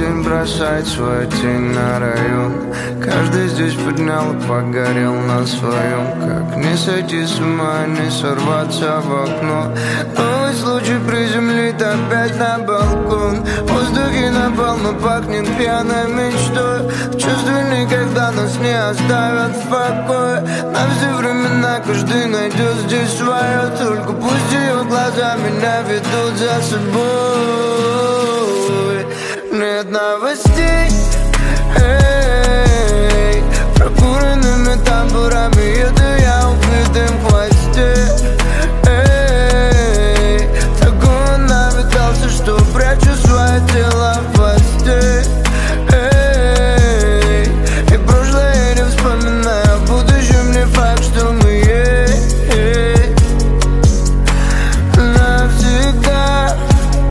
день бросает свою тень на район. Каждый здесь поднял и погорел на своем. Как не сойти с ума, не сорваться в окно. Новый случай приземлит опять на балкон. В воздухе напал, но пахнет пьяной мечтой. В чувстве никогда нас не оставят в покое. На все времена каждый найдет здесь свое. Только пусть ее глаза меня ведут за собой. Нет новостей.